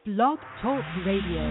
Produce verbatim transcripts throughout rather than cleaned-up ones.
Blog Talk Radio.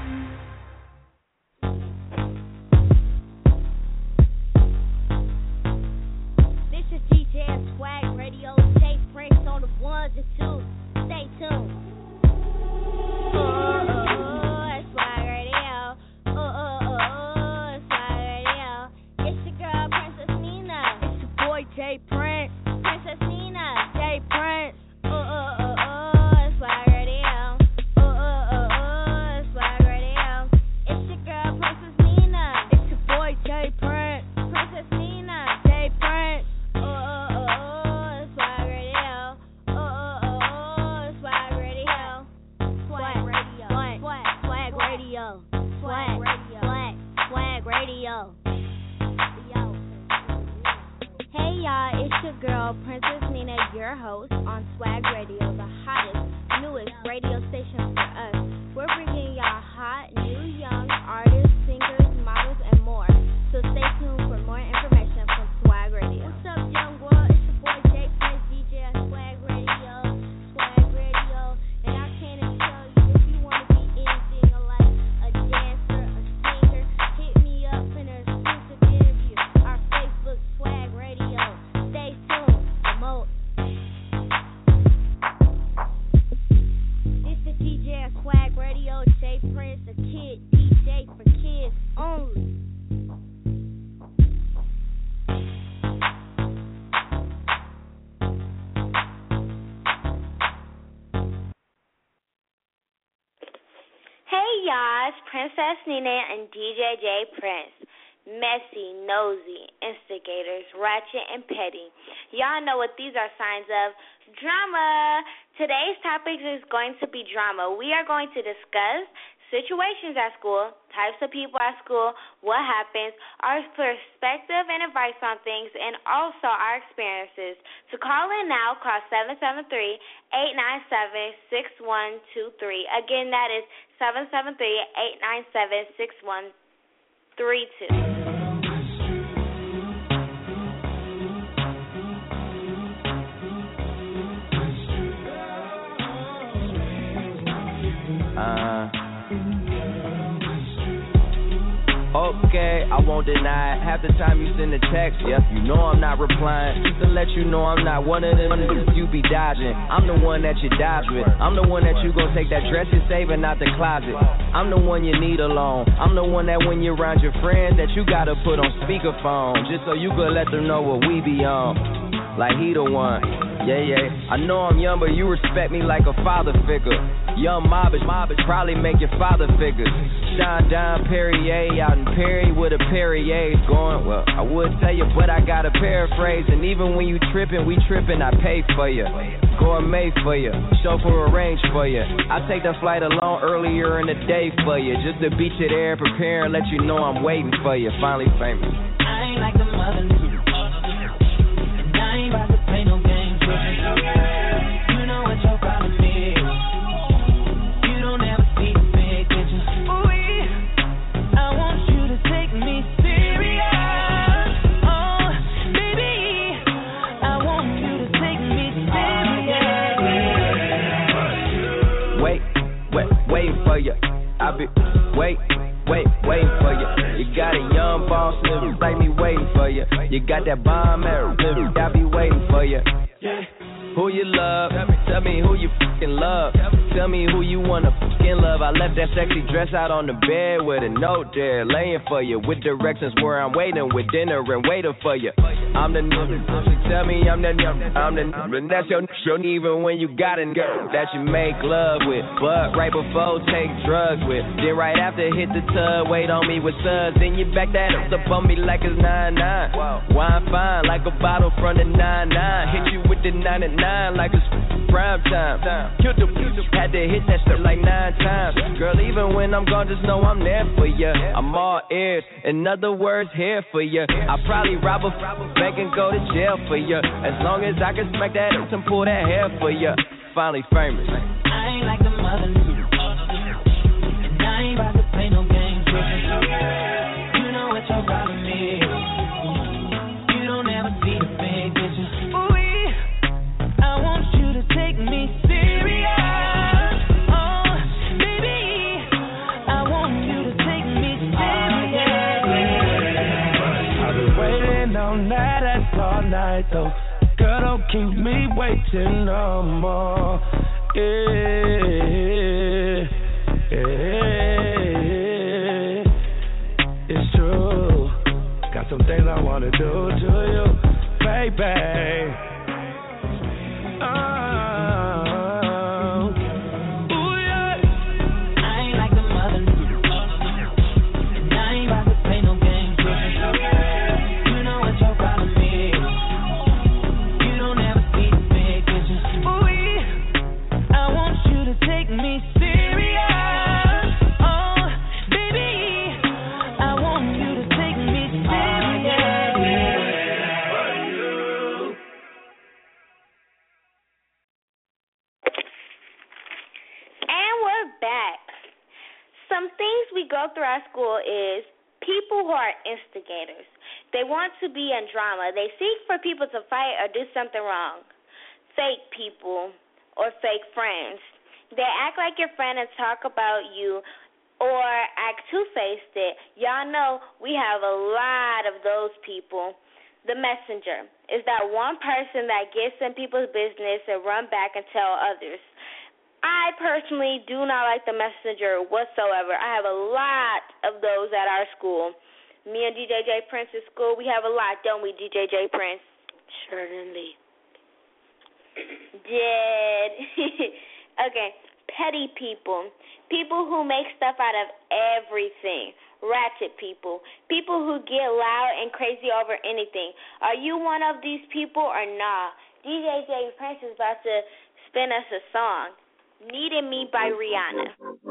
Princess Nina and D J J Prince. Messy, nosy, instigators, ratchet, and petty. Y'all know what these are signs of. Drama. Today's topic is going to be drama. We are going to discuss situations at school, types of people at school, what happens, our perspective and advice on things, and also our experiences. To call in now, call seven seven three, eight nine seven, six one two three. Again, that is seven seven three, eight nine seven, six one three two. Uh, okay, I won't deny it. Half the time you send a text, yep, you know I'm not replying. Just to let you know I'm not one of them you be dodging. I'm the one that you dodge with. I'm the one that you gon' take that dress you're saving out the closet. I'm the one you need alone. I'm the one that when you're around your friends that you gotta put on speakerphone, just so you could let them know what we be on. Like he the one. Yeah, yeah. I know I'm young, but you respect me like a father figure. Young mobbish, mobbish, probably make your father figures. Shine down Perrier out in Perry with a Perrier's going. Well, I would tell you, but I gotta paraphrase. And even when you trippin', we trippin', I pay for you. Gourmet for you, chauffeur arrange for you. I take the flight alone earlier in the day for you, just to beat you there, prepare and let you know I'm waiting for you. Finally famous. I ain't like the mother, and I ain't about to play no games with you. You know what your problem is. You don't ever see the big picture. Ooh, yeah. I want you to take me serious. Oh, baby, I want you to take me serious. Wait, wait, waiting for you. I be wait, wait, waiting for you. You got a young boss living like me waiting for you. You got that bomb arrow living, I be waiting for you. Yeah. Who you love? Tell me who you fucking love. Tell me who you wanna fucking love. I left that sexy dress out on the bed with a note there, laying for you, with directions where I'm waiting, with dinner and waiting for you. I'm the nigga. She tell me I'm the nigga. I'm the nigga. That's your nigga. Even when you got a girl that you make love with, but right before take drugs with. Then right after hit the tub, wait on me with suds. Then you back that up on me like it's nine nine. Wine fine like a bottle from the nine nine. Hit you with the ninety-nine like it's prime time. Killed the had to hit that shit like nine times. Girl, even when I'm gone, just know I'm there for ya. I'm all ears, in other words, here for ya. I probably rob a bank and go to jail for ya. As long as I can smack that up and pull that hair for ya. Finally famous. I ain't like the mother, and I ain't about to play no games with you. You know what your problem is. You don't ever see the big picture. Ooh, I want you to take me serious. Oh, night though. Girl, don't keep me waiting no more. Yeah, yeah, it's true. Got some things I wanna do to you, baby. Oh. Some things we go through our school is people who are instigators. They want to be in drama. They seek for people to fight or do something wrong. Fake people or fake friends. They act like your friend and talk about you or act two-faced it. Y'all know we have a lot of those people. The messenger is that one person that gets in people's business and run back and tell others. I personally do not like the messenger whatsoever. I have a lot of those at our school. Me and D J J Prince at school, we have a lot, don't we, D J J Prince? Certainly. Did. Okay, petty people. People who make stuff out of everything. Ratchet people. People who get loud and crazy over anything. Are you one of these people or nah? D J J Prince is about to spin us a song. Needed Me by Rihanna.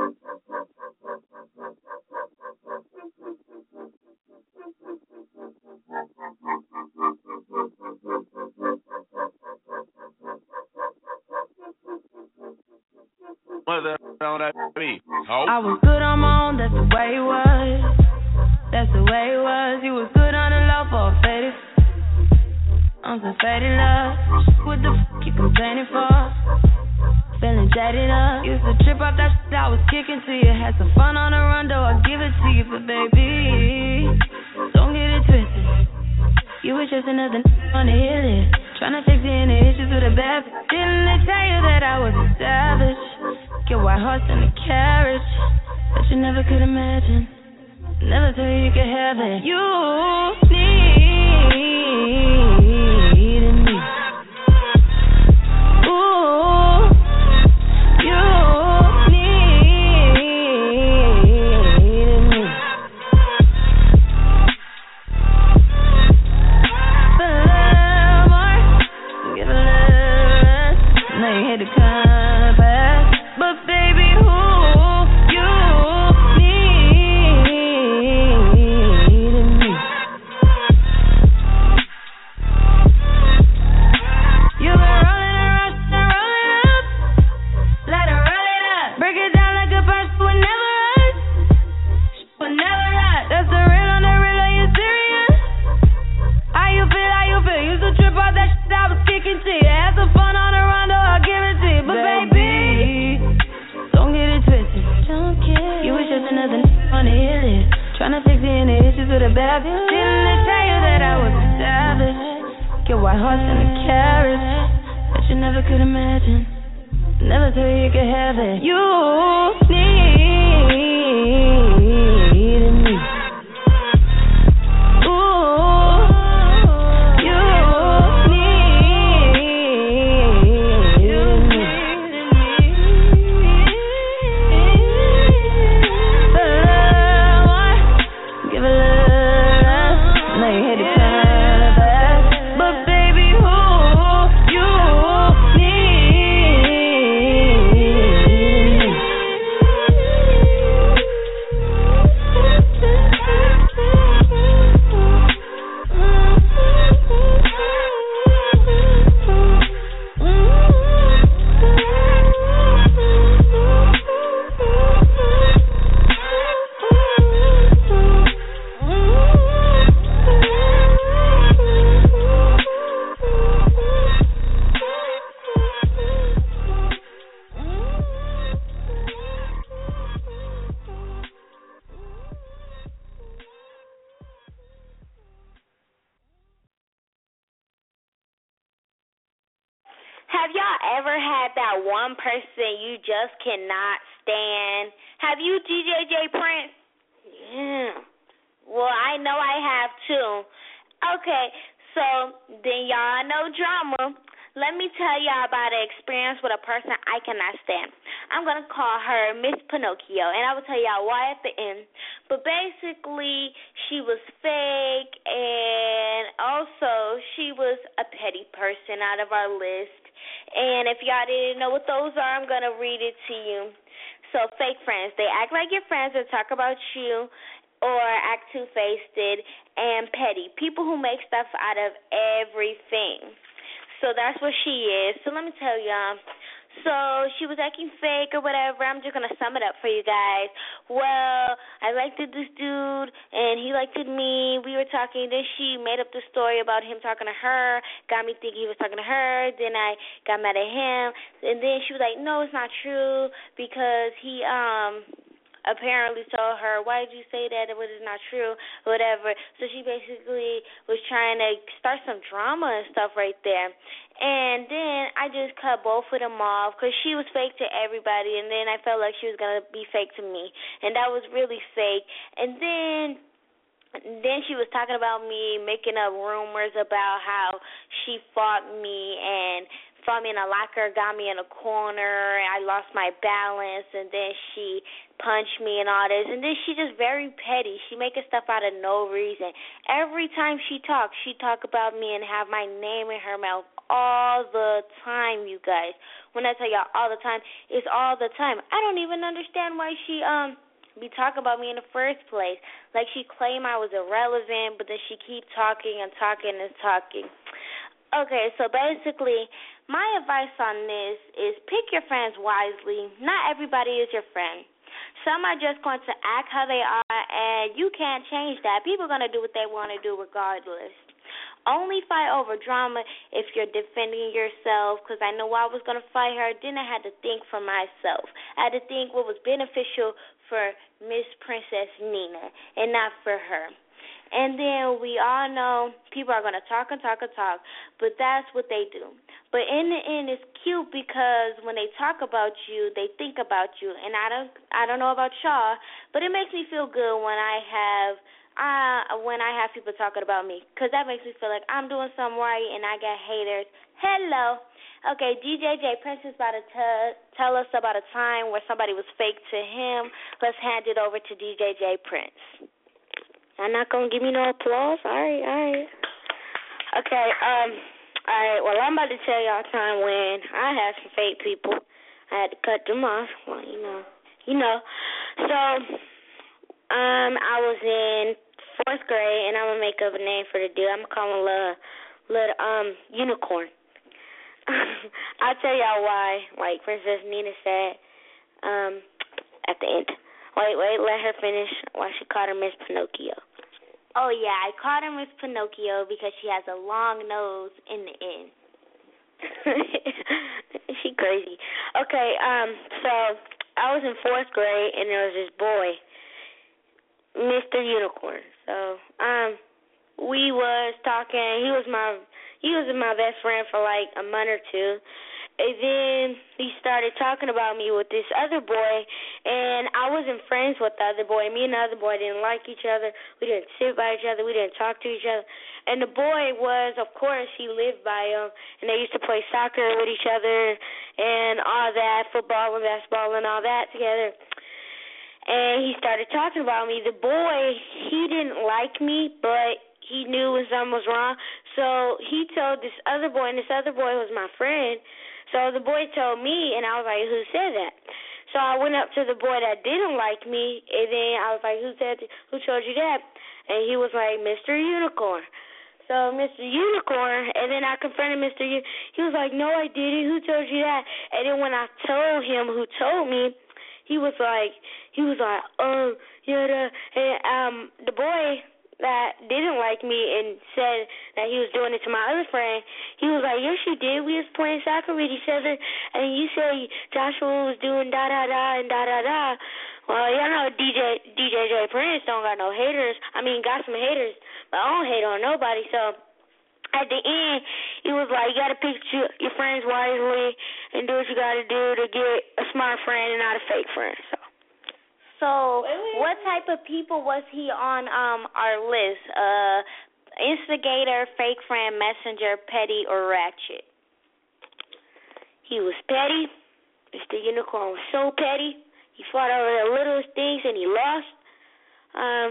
What the hell that be? Oh. I was good on my own, that's the way it was. That's the way it was. You was good on the low for a faded. I'm some faded love. What the f*** you complaining for? Feeling jaded up. Used to trip off that shit I was kicking to you. Had some fun on the run, though I give it to you. But baby, don't get it twisted. You was just another n*** on the hit list. Tryna fix any issues with a bad bitch. Didn't they tell you that I was a savage? Get white horse in the carriage. But you never could imagine. Never thought you could have it. You needed me. Ooh. You needed me. For a little more, give a little less. Now you hit the compass, but baby, who you needed me. You been rolling around, rolling up, let her roll it up. Break it down like a punch, would never us, would never us. That's the real on the real, are you serious? How you feel, how you feel? Used to trip out that shit I was kicking to you. Had some fun on the run, though I'll give it to you. But baby, don't get it twisted. Don't care. You was just another n*** on the hit list. Tryna fix any issues with a bad bitch. Didn't they tell you that I was a savage? Get white horse in the carriage. But you never could imagine. Never thought you could have it. You needed me. Ooh, you needed me. For a little more, give a little less. Now you hit the canvas, but baby, who you needed me. have y'all ever had that one person you just cannot stand? Have you, D J J Prince? Yeah. Well, I know I have too. Okay, so then y'all know drama. Let me tell y'all about an experience with a person I cannot stand. I'm going to call her Miss Pinocchio, and I will tell y'all why at the end. But basically, she was fake, and also she was a petty person out of our list. And if y'all didn't know what those are, I'm going to read it to you. So fake friends, they act like your friends and talk about you or act two-faced and petty. People who make stuff out of everything. So that's what she is. So let me tell y'all. So she was acting fake or whatever. I'm just going to sum it up for you guys. Well, I liked this dude, and he liked me. We were talking. Then she made up the story about him talking to her, got me thinking he was talking to her. Then I got mad at him. And then she was like, no, it's not true because he um apparently told her, why did you say that? It was not true, whatever. So she basically was trying to start some drama and stuff right there. And then I just cut both of them off because she was fake to everybody, and then I felt like she was going to be fake to me. And that was really fake. And then then she was talking about me, making up rumors about how she fought me and fought me in a locker, got me in a corner, and I lost my balance, and then she punched me and all this. And then she just very petty. She making stuff out of no reason. Every time she talks, she talk about me and have my name in her mouth all the time, you guys. When I tell y'all all the time, it's all the time. I don't even understand why she um be talking about me in the first place. Like she claimed I was irrelevant, but then she keep talking and talking and talking. Okay, so basically, my advice on this is pick your friends wisely. Not everybody is your friend. Some are just going to act how they are, and you can't change that. People are going to do what they want to do regardless. Only fight over drama if you're defending yourself, because I know I was going to fight her. Then I had to think for myself. I had to think what was beneficial for Miss Princess Nina and not for her. And then we all know people are going to talk and talk and talk, but that's what they do. But in the end, it's cute because when they talk about you, they think about you. And I don't, I don't know about y'all, but it makes me feel good when I have, uh, when I have people talking about me, because that makes me feel like I'm doing something right and I got haters. Hello. Okay, D J J Prince is about to t- tell us about a time where somebody was fake to him. Let's hand it over to D J J Prince. I'm not going to give me no applause? All right, all right. Okay, um, all right, well, I'm about to tell y'all a time when I had some fake people. I had to cut them off. Well, you know, you know. So, um, I was in fourth grade, and I'm going to make up a name for the dude. I'm going to call him Little, little um, Unicorn. I'll tell y'all why, like Princess Nina said um, at the end. Wait, wait, let her finish why she called her Miss Pinocchio. Oh, yeah, I called her Miss Pinocchio because she has a long nose in the end. She crazy. Okay, um, so I was in fourth grade, and there was this boy, Mister Unicorn. So, um, we was talking. He was my he was my best friend for like a month or two. And then he started talking about me with this other boy, and I wasn't friends with the other boy. Me and the other boy didn't like each other. We didn't sit by each other. We didn't talk to each other. And the boy was, of course, he lived by him, and they used to play soccer with each other and all that, football and basketball and all that together. And he started talking about me. The boy, he didn't like me, but he knew when something was wrong. So he told this other boy, and this other boy was my friend. So the boy told me, and I was like, who said that? So I went up to the boy that didn't like me, and then I was like, who said, who told you that? And he was like, Mister Unicorn. So Mister Unicorn, and then I confronted Mister U. He was like, no, I didn't. Who told you that? And then when I told him who told me, he was like, he was like, oh, yeah, the, and, um, the boy that didn't like me and said that he was doing it to my other friend, he was like, yes, you did. We was playing soccer with each other, and you said Joshua was doing da-da-da and da-da-da. Well, y'all know D J D J J Prince don't got no haters. I mean, got some haters, but I don't hate on nobody. So at the end, he was like, you got to pick your, your friends wisely and do what you got to do to get a smart friend and not a fake friend. So, so what type of people was he on um our list? Uh, instigator, fake friend, messenger, petty, or ratchet? He was petty. Mister Unicorn was so petty. He fought over the littlest things and he lost. Um,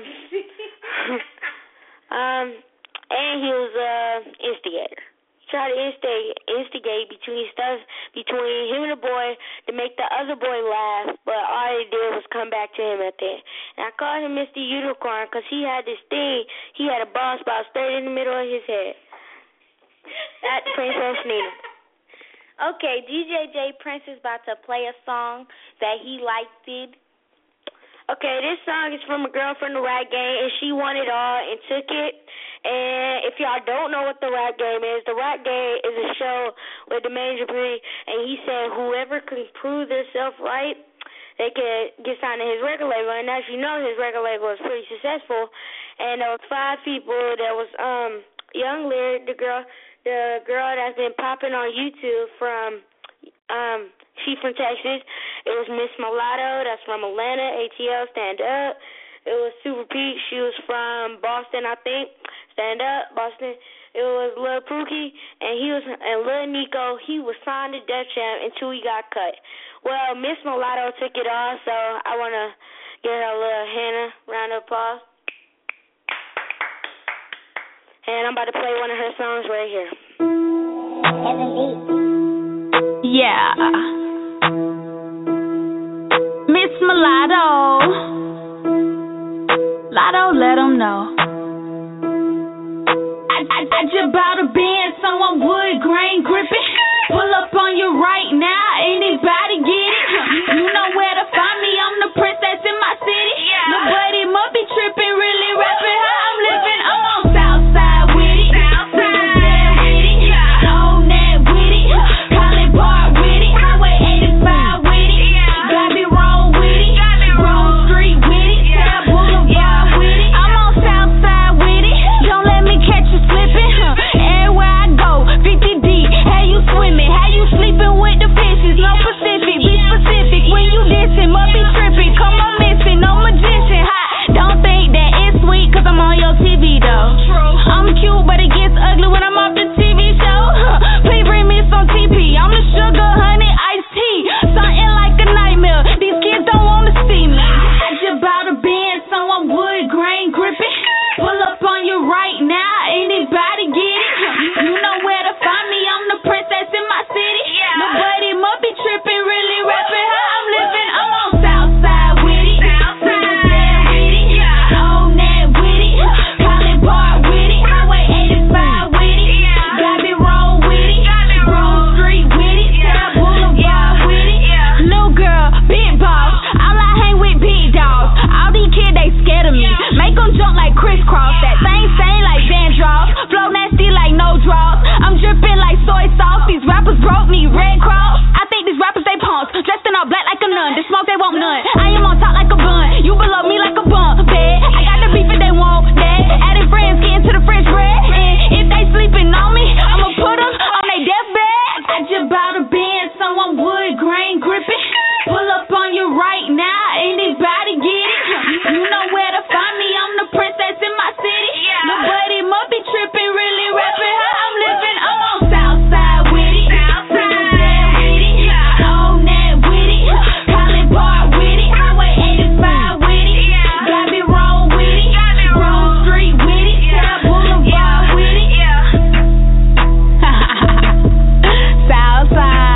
um, and he was an uh, instigator. He tried to instigate, instigate between stuff between him and the boy to make the other boy laugh, but all he did was come back to him at the end. And I called him Mister Unicorn because he had this thing. He had a bald spot straight in the middle of his head. That's Princess Nina. Okay, D J J Prince is about to play a song that he liked it. Okay, this song is from a girl from the rap game, and she won it all and took it. And if y'all don't know what the rap game is, the rap game is a show with the Major Bree, and he said whoever can prove themselves right, they could get signed to his record label. And as you know, his record label is pretty successful. And there was five people. There was um Young Lyric, the girl, the girl that's been popping on YouTube from um. She from Texas. It was Miss Mulatto, that's from Atlanta, A T L, Stand Up. It was Super Pete, she was from Boston, I think. Stand Up, Boston. It was Lil Pookie, and he was, and Lil Nico, he was signed to Def Jam until he got cut. Well, Miss Mulatto took it all, so I want to give her a little Hannah round of applause. And I'm about to play one of her songs right here. Yeah. Miss Mulatto, Lotto, let 'em know. I, I, I just bought a Benz, someone wood grain gripping. Pull up on you right now, anybody get it? You know where to find me, I'm the princess in my city. Nobody must be tripping, really rapping how I'm living. I'm on Southside with it, Southside with it, on that with it, College Park with it, Highway eighty-five with it, Gabby Road with it, Road Street with it, South Boulevard with it. I'm on Southside with it, don't let me catch you slipping. Huh. Everywhere I go, fifty D, how you swimming, how you sleeping with the fishes, no Pacific, be specific. When you dissing, must be tripping, come on missing, no magician. Hot. Don't think that it's sweet, cause I'm on your T V though. True. I'm cute, but it gets ugly when I'm off the T V show. Huh. Please bring me some T P, I'm the sugar, honey, iced tea. Something like a nightmare, these kids don't wanna see me. I just bought a Benz, someone wood grain gripping. Pull up on you right now, anybody get it? You know where to find me, I'm the princess in my city. Nobody must be tripping, really rapping how I'm living. I'm on Southside with it, Southside with it, on that with it, College Park with it, Highway eighty-five with it, Gabby Road with it, Road Street with it, South Boulevard with it. Little girl, big boss, all I hang with big dogs. All these kids, they scared of me. Make them jump like crisscross. That thing stain like dandruff. Flow nasty like no draws. I'm dripping like soy sauce. These rappers broke me, Red Cross. I think these rappers, they punks. Dressed in all black like a nun. The smoke, they want none. I am on top like a bun. You below me like a bun. Bad. I got the beef if they want that. Adding friends, getting to the French bread. And if they sleeping on me, I'ma put them on their deathbed. I just bought a Benz, someone wood grain gripping. Pull up on you right now, anybody get it? You know where to find me, I'm the princess in my city. Nobody must be tripping, really rapping how I'm living. I'm on Southside with it, Southside with it, on that with it, College Park with it, Highway eighty-five with it, Gabby Road with it, Road Street with it, South Boulevard with it. Southside.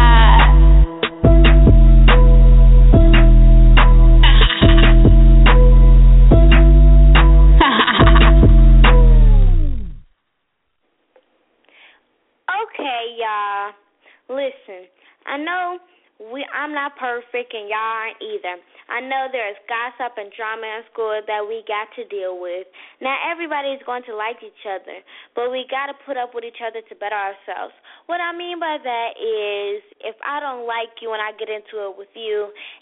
Okay, y'all. Listen, I know we I'm not perfect and y'all aren't either. I know there's gossip and drama in school that we got to deal with. Not everybody's going to like each other, but we got to put up with each other to better ourselves. What I mean by that is if I don't like you and I get into it with you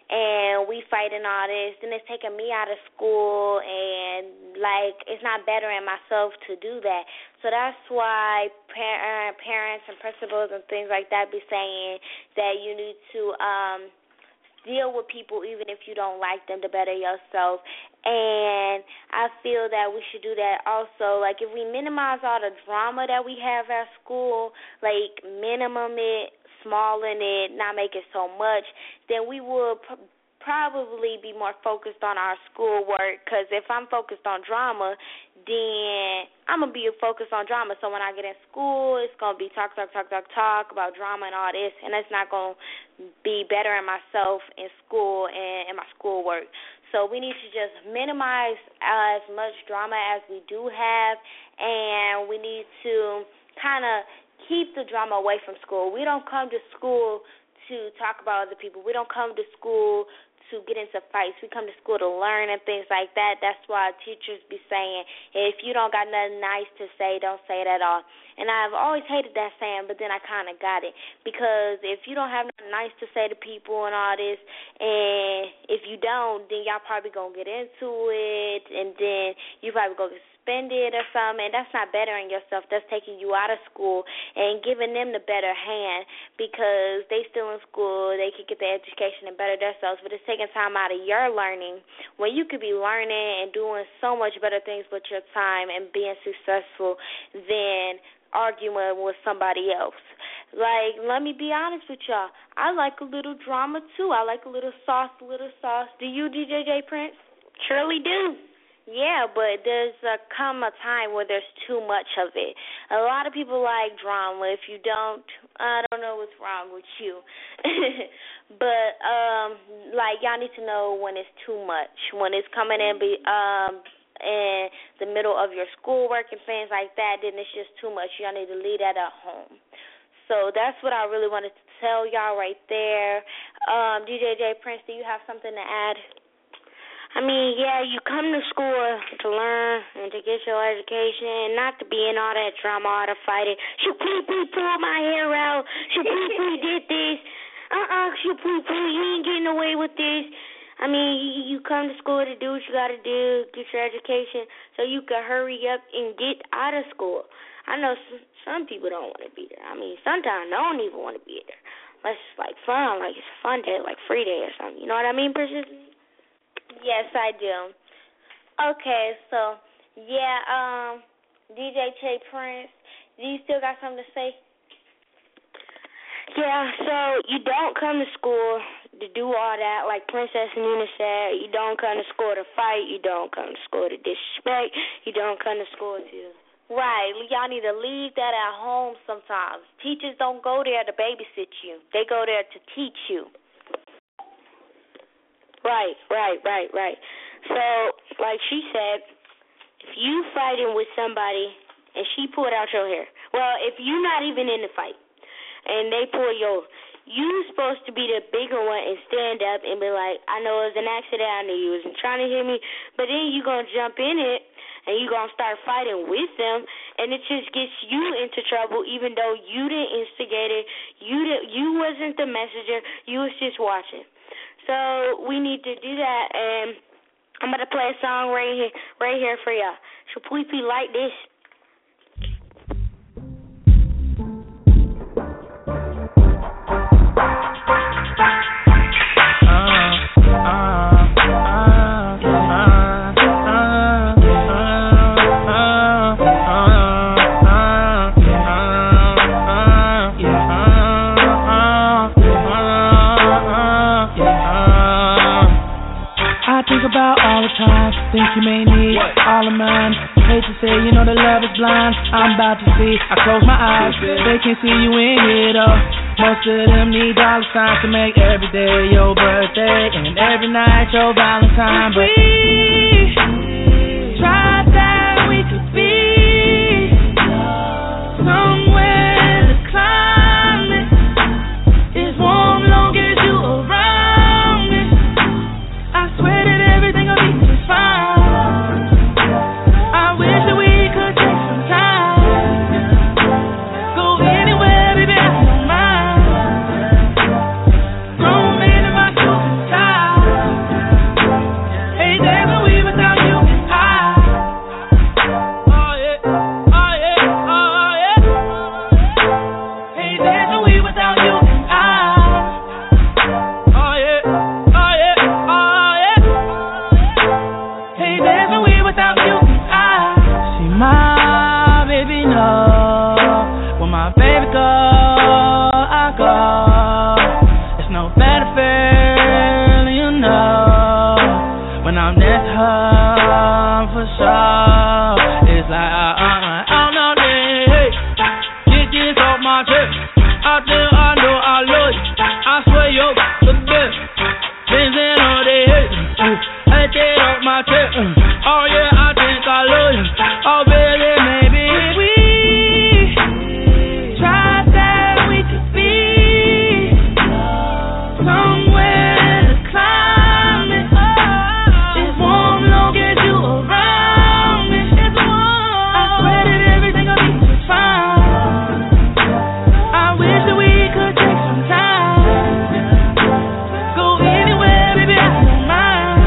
and we fighting all this, then it's taking me out of school, and, like, it's not bettering myself to do that. So that's why par- parents and principals and things like that be saying that you need to um, deal with people even if you don't like them to better yourself. And I feel that we should do that also. Like, if we minimize all the drama that we have at school, like, minimum it, smallen it, not make it so much, then we will p- probably be more focused on our schoolwork. Because if I'm focused on drama, then I'm going to be focused on drama. So when I get in school, it's going to be talk, talk, talk, talk, talk about drama and all this, and that's not going to be bettering myself in school and in my schoolwork. So we need to just minimize as much drama as we do have, and we need to kind of keep the drama away from school. We don't come to school to talk about other people. We don't come to school to get into fights. We come to school to learn and things like that. That's why teachers be saying, if you don't got nothing nice to say, don't say it at all. And I've always hated that saying, but then I kind of got it. Because if you don't have nothing nice to say to people and all this, and if you don't, then y'all probably going to get into it, and then you probably going to spend it or something, and that's not bettering yourself. That's taking you out of school and giving them the better hand, because they still in school, they can get their education and better themselves, but it's taking time out of your learning when you could be learning and doing so much better things with your time and being successful than arguing with somebody else. Like, let me be honest with y'all. I like a little drama, too. I like a little sauce, a little sauce. Do you, D J J Prince? Surely do. Yeah, but there's a come a time where there's too much of it. A lot of people like drama. If you don't, I don't know what's wrong with you. But, um, like, y'all need to know when it's too much, when it's coming in be, um, in the middle of your schoolwork and things like that, then it's just too much. Y'all need to leave that at home. So that's what I really wanted to tell y'all right there. Um, D J J Prince, do you have something to add? I mean, yeah, you come to school to learn and to get your education, and not to be in all that drama, all the fighting. Shapoo pulled my hair out. Shapoo did this. Uh-uh, Shapoo, you ain't getting away with this. I mean, you, you come to school to do what you got to do, get your education, so you can hurry up and get out of school. I know some, some people don't want to be there. I mean, sometimes I don't even want to be there. Unless it's, like, fun, like it's a fun day, like free day or something. You know what I mean, Precious? Yes, I do. Okay, so, yeah, um, D J J Prince, do you still got something to say? Yeah, so you don't come to school to do all that, like Princess Nina said. You don't come to school to fight. You don't come to school to disrespect. You don't come to school to... Right. Y'all need to leave that at home sometimes. Teachers don't go there to babysit you. They go there to teach you. Right, right, right, right. So, like she said, if you fighting with somebody and she pulled out your hair, well, if you're not even in the fight and they pull your, you supposed to be the bigger one and stand up and be like, I know it was an accident, I knew you wasn't trying to hit me, but then you're going to jump in it and you're going to start fighting with them, and it just gets you into trouble even though you didn't instigate it, you, did, you wasn't the messenger, you was just watching. So we need to do that, and I'm going to play a song right here, right here for y'all. So please be like this. About all the time, think you may need all of mine. Hate to say, you know the love is blind. I'm about to see, I close my eyes, they can see you in here though. Most of them need dollar signs to make every day your birthday and every night your Valentine. But we tried that we could be somewhere the climate is warm, long as you around me. I swear that everything will be just fine. I wish that we could take some time. Go anywhere, baby, I don't mind. Grown man in my suit and tie. When I'm next to her, for sure, it's like, uh, uh, uh, I'm not there, hey, get this off my chest, I think I know I love you, I swear you're the best, dancing all day, hey, I take off my chest, oh yeah, I think I love you, oh baby, maybe we try that we could be somewhere to climb it. It's warm, long as you around me. It's warm. I swear that everything will be just fine. I wish that we could take some time. Go anywhere, baby, I don't mind.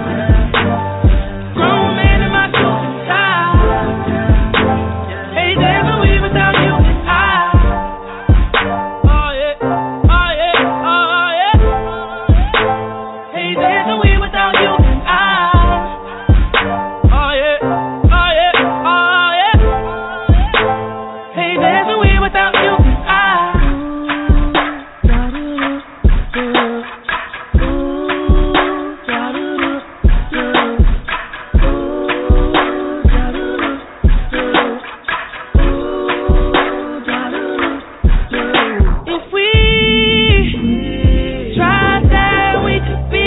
Grown man in my suit and tie. Hey, there's no way without you and I. Oh yeah, oh yeah, oh yeah. Hey, there's no way without you and I. Oh yeah, oh yeah, oh yeah. Hey, there's no way without you and I. If we tried that, we could be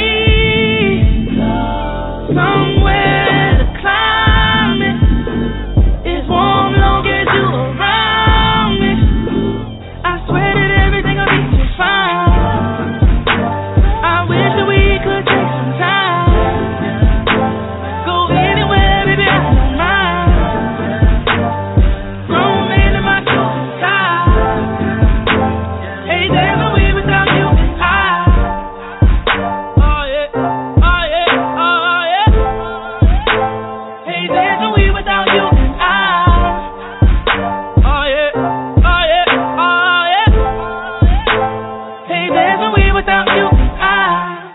somewhere to climb it. It's warm, long as you around me. I swear that everything will be just fine. I wish that we could take some time. Go anywhere, baby, I don't mind. Grown man in my suit and tie. Hey, there's no way without you and I. Oh yeah, oh yeah, oh yeah. Hey, there's no way without you and I. Oh yeah, oh yeah, oh yeah. Hey, there's no way without you and I.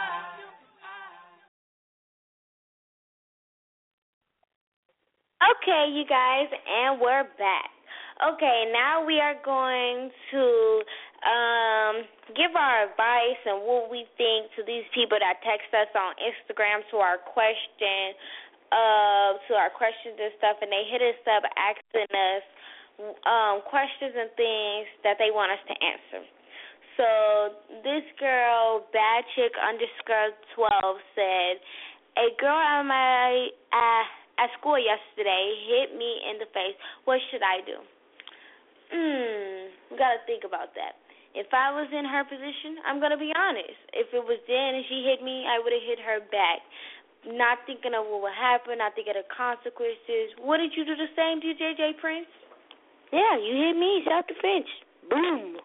Okay, you guys, and we're back. Okay, now we are going to um, give our advice and what we think to these people that text us on Instagram to our question, uh, to our questions and stuff, and they hit us up asking us um, questions and things that they want us to answer. So this girl, bad chick underscore twelve, said, a girl at my uh, at school yesterday hit me in the face. What should I do? Hmm, we got to think about that. If I was in her position, I'm going to be honest. If it was then and she hit me, I would have hit her back. Not thinking of what would happen, not thinking of consequences. Wouldn't you do the same, D J J Prince? Yeah, you hit me, self-defense. Boom.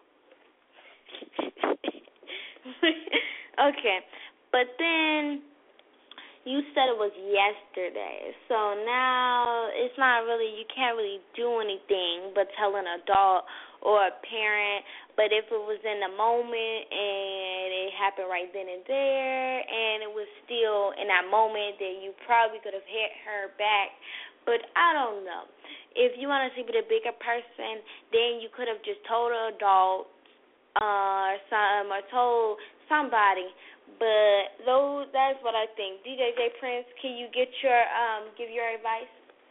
Okay, but then you said it was yesterday, so now it's not really, you can't really do anything but tell an adult or a parent. But if it was in the moment and it happened right then and there and it was still in that moment, then you probably could have hit her back. But I don't know. If you want to be the bigger person, then you could have just told an adult uh, some, or told somebody. But those, that's what I think. D J J Prince, can you get your um give your advice?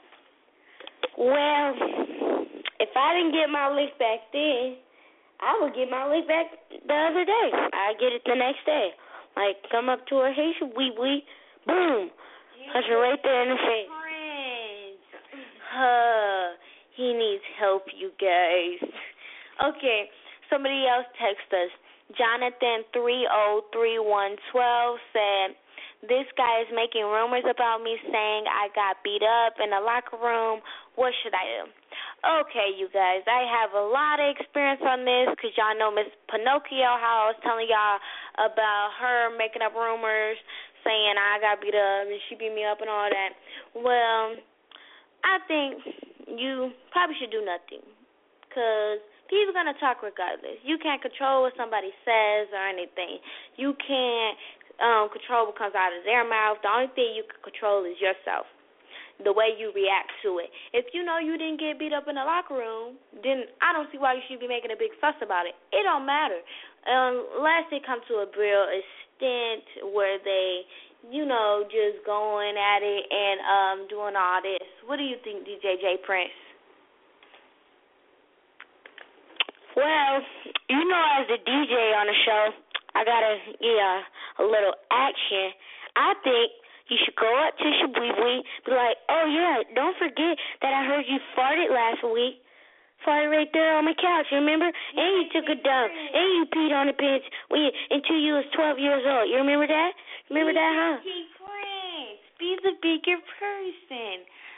Well, if I didn't get my lick back then, I would get my lick back the other day. I get it the next day. Like, come up to her, hey, wee wee, boom, punch her right there in the face. Prince, huh? He needs help, you guys. Okay, somebody else text us. Jonathan three oh three one one two said, this guy is making rumors about me saying I got beat up in the locker room. What should I do? Okay, you guys, I have a lot of experience on this because y'all know Miss Pinocchio, how I was telling y'all about her making up rumors saying I got beat up and she beat me up and all that. Well, I think you probably should do nothing because people are going to talk regardless. You can't control what somebody says or anything. You can't um, control what comes out of their mouth. The only thing you can control is yourself, the way you react to it. If you know you didn't get beat up in the locker room, then I don't see why you should be making a big fuss about it. It don't matter unless it comes to a real extent where they you know, just going at it and um doing all this. What do you think, D J J Prince? Well, you know, as the D J on the show, I gotta yeah a little action. I think you should go up to Shabweebwee, be like, oh yeah, don't forget that I heard you farted last week. Farted right there on my couch, remember? And you took a dump, and you peed on the pants when you, until you was twelve years old. You remember that? Remember that, huh? D J Prince, be the bigger person.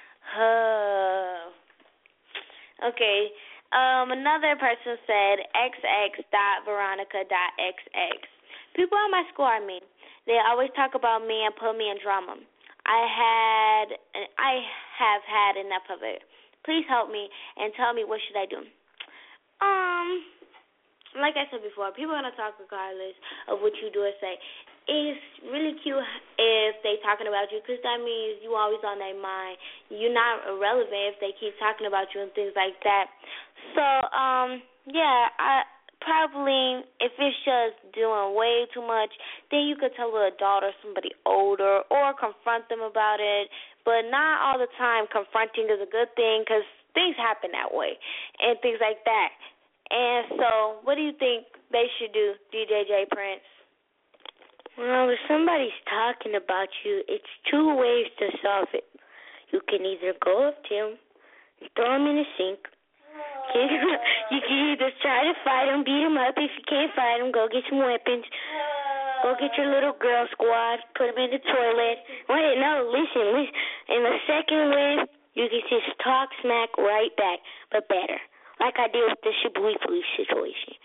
Huh. Okay. Um, another person said x x dot veronica dot x x. People at my school are mean. They always talk about me and put me in drama. I had, I have had enough of it. Please help me and tell me what should I do. Um, like I said before, people are gonna talk regardless of what you do or say. It's really cute if they talking about you, because that means you always on their mind. You're not irrelevant if they keep talking about you and things like that. So, um, yeah, I probably, if it's just doing way too much, then you could tell an adult or somebody older or confront them about it. But not all the time confronting is a good thing, because things happen that way and things like that. And so what do you think they should do, D J J Prince? Well, if somebody's talking about you, it's two ways to solve it. You can either go up to him and throw him in the sink. You can either try to fight him, beat him up. If you can't fight him, go get some weapons. Go get your little girl squad, put him in the toilet. Wait, no, listen, listen. And the second way, you can just talk smack right back, but better. Like I did with the Shabweebwee situation.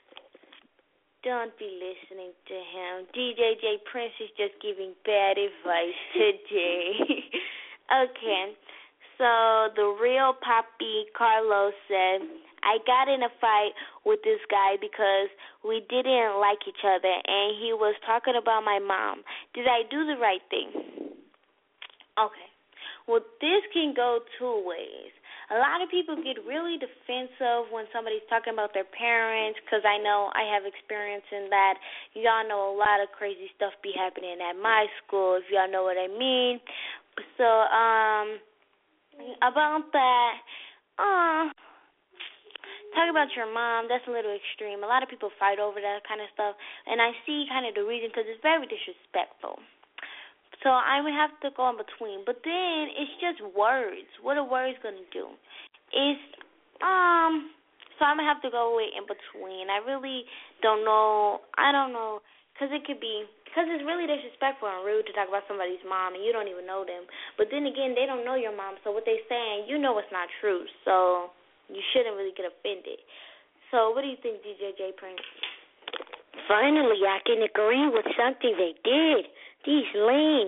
Don't be listening to him. D J J Prince is just giving bad advice today. Okay, so the real Poppy Carlos said, I got in a fight with this guy because we didn't like each other, and he was talking about my mom. Did I do the right thing? Okay, well, this can go two ways. A lot of people get really defensive when somebody's talking about their parents, because I know I have experience in that. Y'all know a lot of crazy stuff be happening at my school, if y'all know what I mean. So, um, about that, uh, talk about your mom, that's a little extreme. A lot of people fight over that kind of stuff, and I see kind of the reason, because it's very disrespectful. So I would have to go in between. But then it's just words. What are words going to do? It's, um, so I'm going to have to go with in between. I really don't know. I don't know. Because it could be, because it's really disrespectful and rude to talk about somebody's mom and you don't even know them. But then again, they don't know your mom. So what they're saying, you know it's not true. So you shouldn't really get offended. So what do you think, D J J Prince? Finally, I can agree with something they did. These lanes.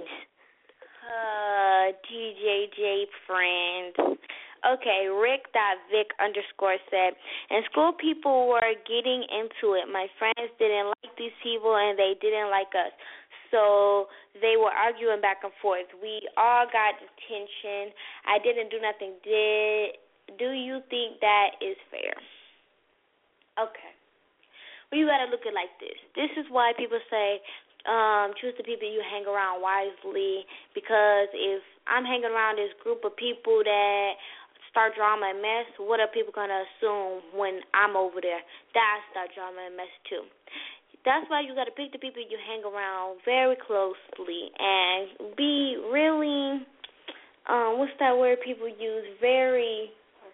Uh, D J J friends. Okay, Rick.Vic underscore said, in school people were getting into it. My friends didn't like these people and they didn't like us. So they were arguing back and forth. We all got detention. I didn't do nothing. Did do you think that is fair? Okay. Well, you got to look at it like this. This is why people say, Um, choose the people you hang around wisely, because if I'm hanging around this group of people that start drama and mess, what are people going to assume when I'm over there? That I start drama and mess too. That's why you got to pick the people you hang around very closely and be really, um, what's that word people use? Very,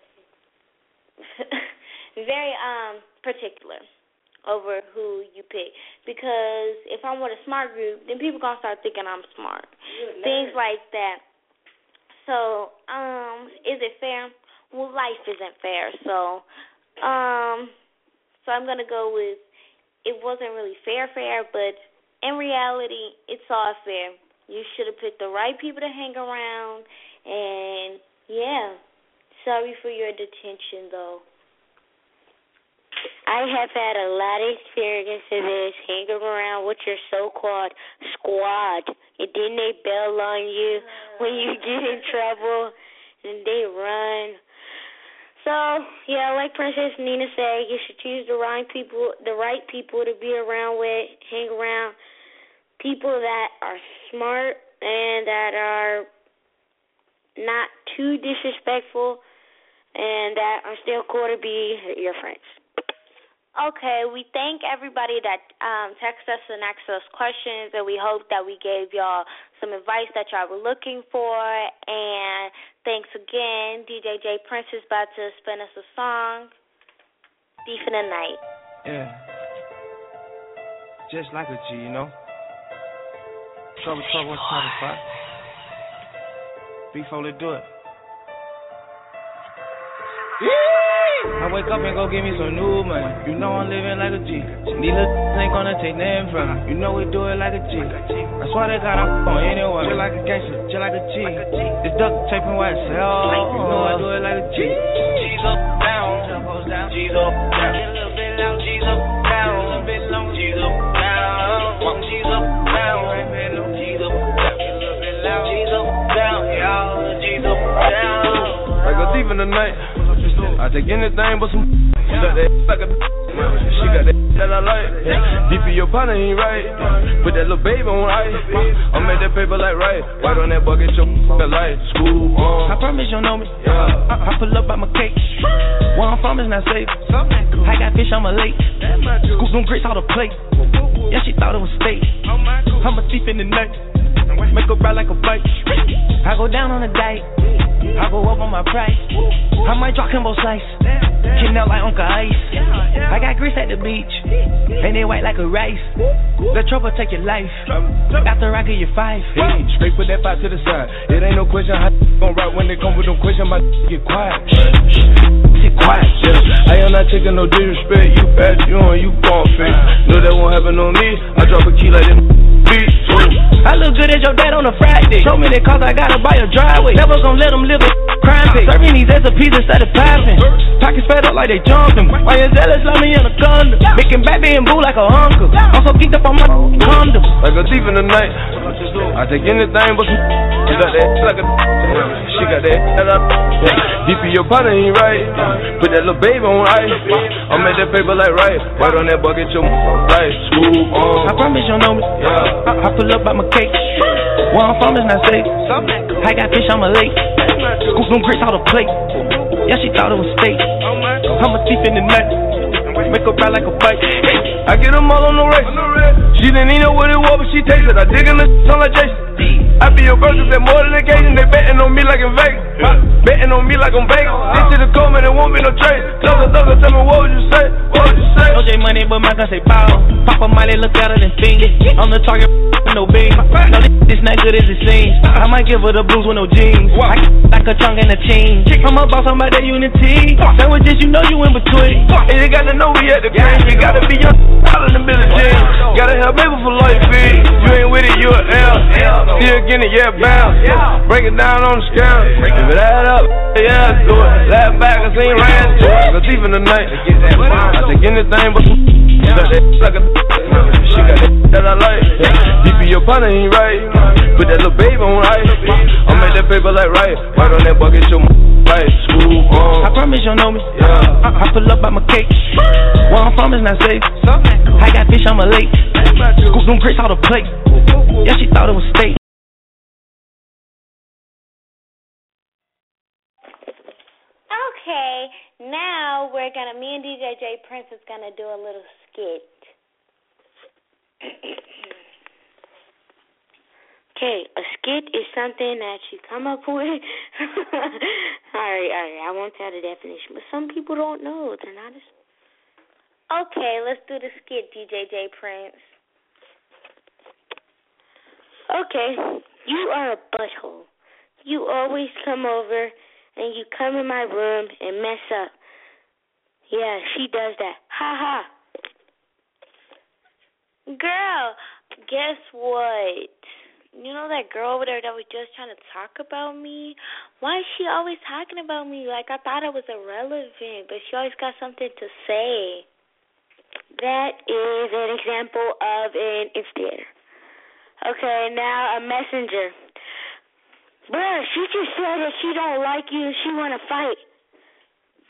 very um particular over who you pick, because if I'm with a smart group, then people gonna start thinking I'm smart, things like that. So, um, is it fair? Well, life isn't fair, so, um, so I'm gonna go with it wasn't really fair, fair, but in reality, it's all fair. You should have picked the right people to hang around, and yeah, sorry for your detention though. I have had a lot of experience in this, hanging around with your so-called squad, and then they bail on you when you get in trouble, and they run. So, yeah, like Princess Nina said, you should choose the right people, the right people to be around with, hang around. people that are smart and that are not too disrespectful and that are still cool to be your friends. Okay, we thank everybody that um, texted us and asked us questions, and we hope that we gave y'all some advice that y'all were looking for. And thanks again. D J J Prince is about to spin us a song, Deep in the Night. Yeah. Just like a G, you know? Trouble, trouble, trouble, fight. Before they do it. I wake up and go get me some new money. You know I'm living like a G. These little ain't gonna take nothing from me. You know we do it like a G. I swear to God I'm on anyone. Just like a gangster, just like a G. This duck taping white cell. You know I do it like a G. G's up, down, G's up, down. Get a little bit loud, G's up, down. A little bit long, G's up, down. G's up, down. G's up, down. Get a little bit loud, G's up, down. Y'all, G's up, down. Like a thief in the night. I take anything but some. Got that like a. She got that that I like. D P your partner ain't right. Put that little baby on ice. I made that paper like right. Right on that bucket, your light. School on. I promise you know me. Yeah. I, I pull up by my cake. Where I'm from is not safe. I got fish on my lake. Scoop them grits out the plate. Yeah, she thought it was steak. I'm a thief in the night. Make her ride like a bike. I go down on a diet. I go up on my price. I might drop Kimbo Slice. Getting out like Uncle Ice. I got grits at the beach. And they white like a rice. The trouble take your life. After I get your five. Hey, straight put that five to the side. It ain't no question how gon' ride when they come with them questions. My get quiet. Get quiet, yeah. I am not taking no disrespect. You bad, you on, you gon' fake. No, that won't happen on me. I drop a key like them beat. I look good as your dad on a Friday. Show me that cause I gotta buy a driveway. Never gon' let them live a crime pig. Serving these as a piece instead of popping. Pockets fed up like they jumping. Why you zealous, love me in a condom. Making baby and boo like a uncle. I'm so geeked up on my condom. Like a thief in the night. I take anything but some. She got that like a. She got that that up. D P your partner ain't right. Put that little baby on ice. I made that paper like right. Right on that bucket, your right. School on. I promise you know me. Yeah. I, I pull up by my cake. Where I'm from is not safe. I got fish on my lake. Scoop them grits out the plate. Yeah, she thought it was steak. I'm a thief in the night. Make her ride like a bike. I get them all on the race. She didn't even know what it was, but she tasted. I dig in the sound like Jason. I be your versus at more than occasion. They betting on me like in Vegas. Betting on me like I'm Vegas. This to the cold man, there won't be no trace. Thugger, thugger, tell me what would you say? What would you say? O J money, but my gun say bow. Pop a Miley, look out of the finger. I'm the target, no beam. No, this, this not good as it seems. I might give her the blues with no jeans. I get like a tongue and a chain. I'm about somebody that unity. Sandwiches, you know you in between. And you gotta know we at the game. You gotta be young, out in the middle of jeans. Gotta have baby for life, B. You ain't with it, you a L. Still getting it, yeah, bounce. Break it down on the scale. Give it that up, yeah, do it. Laugh back, I seen ran to it. Cause even tonight, I take anything but some. She got that like a. She got that that I like. D P your partner ain't right. Put that little baby on ice. I made that paper like right. Right on that bucket, your right. School on. I promise you know me. Yeah. I, I pull up by my cake. Where I'm from is not safe. I got fish on my lake. Scoop them grits out the plate. Yeah, she thought it was steak. Okay, now we're gonna, me and D J J Prince is gonna do a little skit. Okay, a skit is something that you come up with. Alright, alright, I won't tell the definition, but some people don't know. They're not as... Okay, let's do the skit, D J J Prince. Okay, you are a butthole. You always come over and you come in my room and mess up. Yeah, she does that. Ha ha. Girl, guess what? You know that girl over there that was just trying to talk about me? Why is she always talking about me? Like, I thought it was irrelevant, but she always got something to say. That is an example of an instigator. Okay, now a messenger. Bruh, she just said that she don't like you and she want to fight.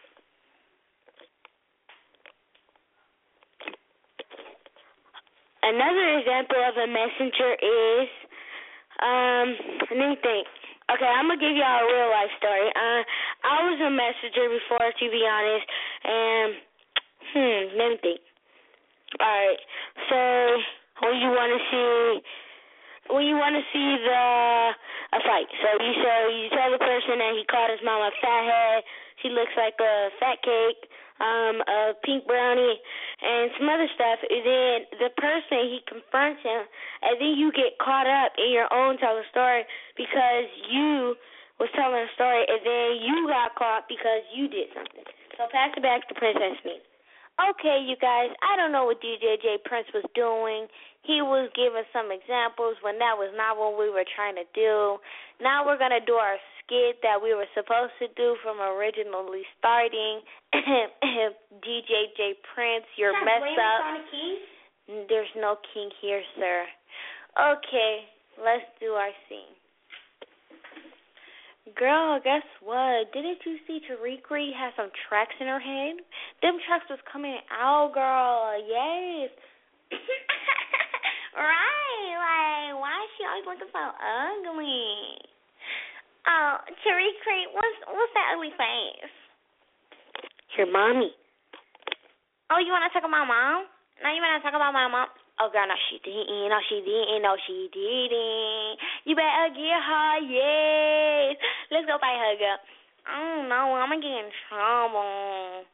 A another example of a messenger is, um, let me think. Okay, I'm going to give y'all a real life story. Uh, I was a messenger before, to be honest, and, hmm, let me think. All right, so when you want to see, when you want to see the, a fight, so you say, you tell the person that he called his mom a fathead, she looks like a fat cake, um, a pink brownie, and some other stuff, and then the person, he confronts him, and then you get caught up in your own telling story because you was telling a story, and then you got caught because you did something. So pass it back to Princess Me. Okay, you guys, I don't know what D J J Prince was doing. He was giving some examples when that was not what we were trying to do. Now we're going to do our skit that we were supposed to do from originally starting. D J J Prince, you're messed up. There's no king here, sir. Okay, let's do our scene. Girl, guess what? Didn't you see Tariq Reed had some tracks in her head? Them tracks was coming out, girl. Yes. Right. Like, why is she always looking so ugly? Oh, Tariq Reed, what's, what's that ugly face? Your mommy. Oh, you want to talk about mom? Now you want to talk about my mom? Oh, girl, no, she didn't. No, she didn't. No, she didn't. You better get her, yes. Let's go fight her, girl. I don't know. I'm going to get in trouble.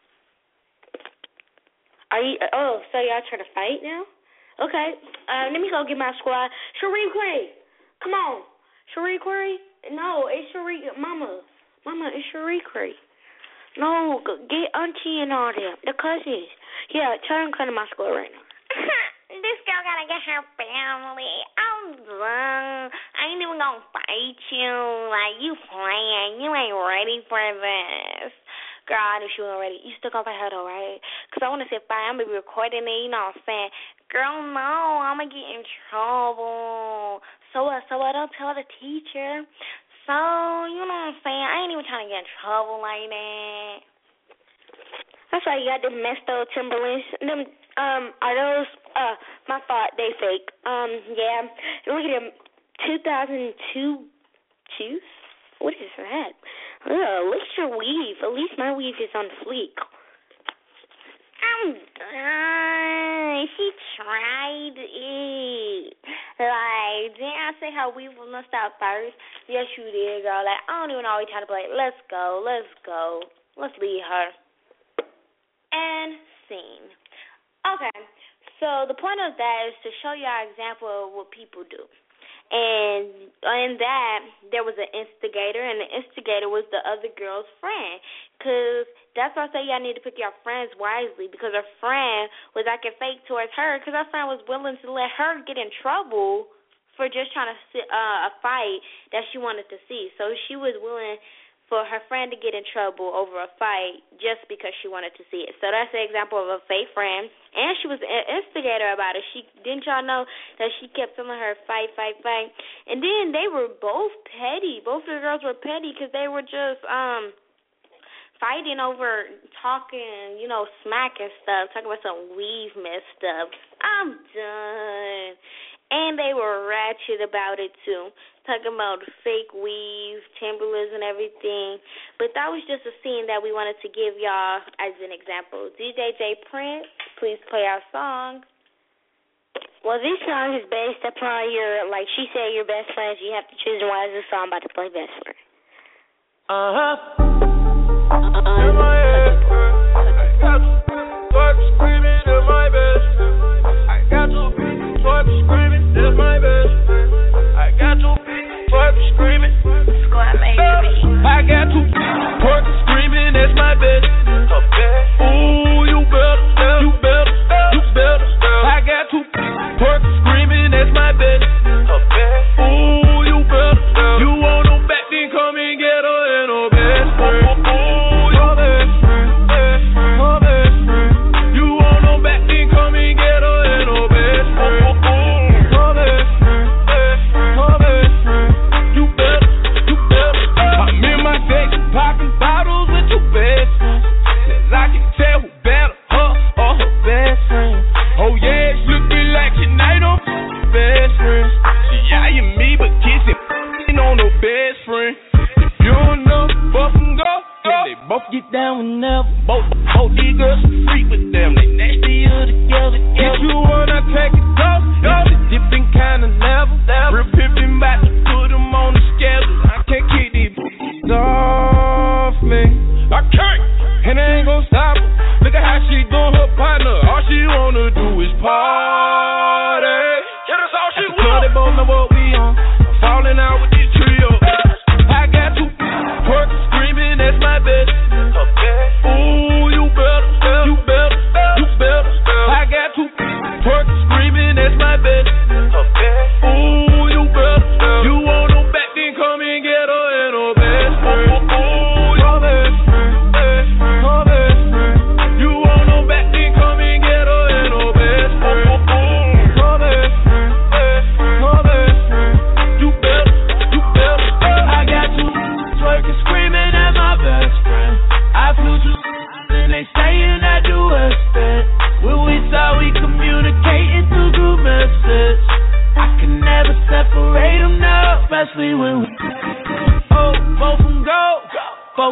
Are you? Oh, so y'all trying to fight now? Okay. Uh, let me go get my squad. Sheree Quay. Come on. Sheree Quay. No, it's Sheree. Mama. Mama, it's Sheree Quay. No, get auntie and all them. The cousins. Yeah, tell them to come to my school right now. This girl gotta get her family. I'm done. I ain't even gonna fight you. Like, you playing. You ain't ready for this. Girl, I knew she wasn't ready. You still gonna fight her though, right? Because I want to say, fine, I'm gonna be recording it. You know what I'm saying? Girl, no, I'm gonna get in trouble. So what? So what? Don't tell the teacher. So, you know what I'm saying? I ain't even trying to get in trouble like that. That's why you got them messed up Timberlands. Them, um, are those, uh, my fault, they fake. Um, yeah. Look at them, two thousand two shoes? What is that? Ugh, look at your weave. At least my weave is on fleek. I'm done. She tried it. Like, didn't I say her weave was messed up first? Yes, you did, girl. Like, I don't even know what you trying to play. Let's go. Let's go. Let's leave her. And scene. Okay, so the point of that is to show you an example of what people do. And in that, there was an instigator, and the instigator was the other girl's friend. Because that's why I say y'all need to pick your friends wisely, because her friend was acting fake towards her, because her friend was willing to let her get in trouble for just trying to sit, uh, a fight that she wanted to see. So she was willing for her friend to get in trouble over a fight just because she wanted to see it. So that's an example of a fake friend. And she was an instigator about it. She didn't y'all know that she kept telling her fight, fight, fight. And then they were both petty. Both of the girls were petty because they were just um fighting over talking, you know, smack and stuff, talking about some weave mess stuff. I'm done. And they were ratchet about it, too, talking about fake weave, Timberlands, and everything. But that was just a scene that we wanted to give y'all as an example. D J J Prince, please play our song. Well, this song is based upon your, like she said, your best friends. You have to choose one as a song. I'm about to play best friend. Uh-huh. Uh-huh. In my head, I got to fuck screaming in my bed. I got to fuck screaming. That's my best friend. I got to be fuck screaming. I got to fuck screaming. That's my best. Ooh, you better, you better, you better. I got to fuck screaming. That's my best. Ooh, you better. You want no back, then come and get her and her best friend. Ooh, your best friend.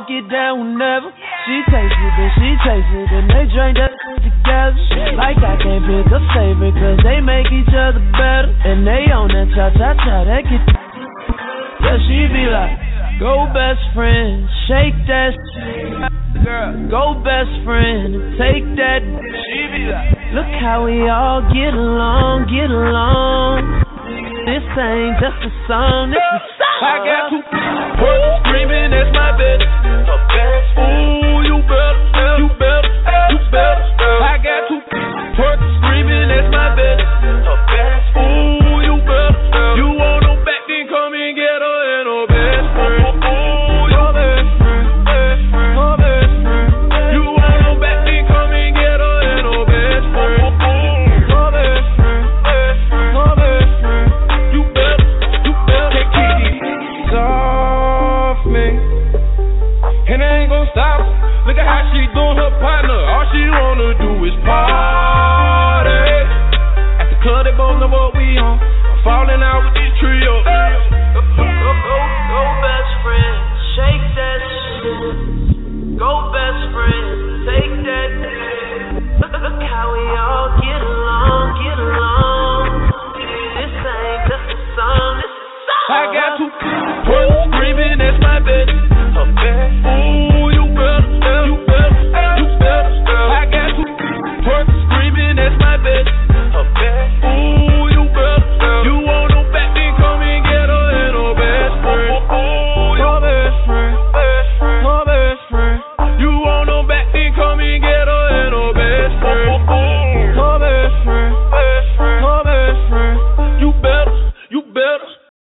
all get down whenever. She takes it, then she takes it, and they drink that together. Like I can't pick a favorite, cause they make each other better. And they on that cha-cha-cha, that get. Yeah, she be like, go best friend, shake that girl. Go best friend, take that. She be like, look how we all get along, get along. This ain't just a song, this is a song. I got two people screaming, that's my best. Ooh, you better, you better, you better. I got two people screaming, that's my best. Ooh, you better. You want no back, then come and get her and her best friend. Ooh, your best friend, best friend, her best friend. You want no back, then come and get her and her best friend. Ooh, her best friend, best friend, her best friend. You better, you better take it off me, and I ain't gon' stop. Look at how she doing her partner. All she wanna do is party. At the club, they both know what we on. Falling out with this trio. Go, go, go, go best friend, shake that shit. Go best friend, take that. Look, look how we all get along, get along. This ain't just a song, this is a song. I got two people screaming, that's my best. Ooh, you better, you better, you better. I got two people screaming, that's my best. Ooh, you better. You want no back, then come and get her and her best friend. Ooh, your best friend, best friend, her best friend. You want no back, then come and get her and her best friend. Ooh, her best friend, best friend, her best friend. You better, you better.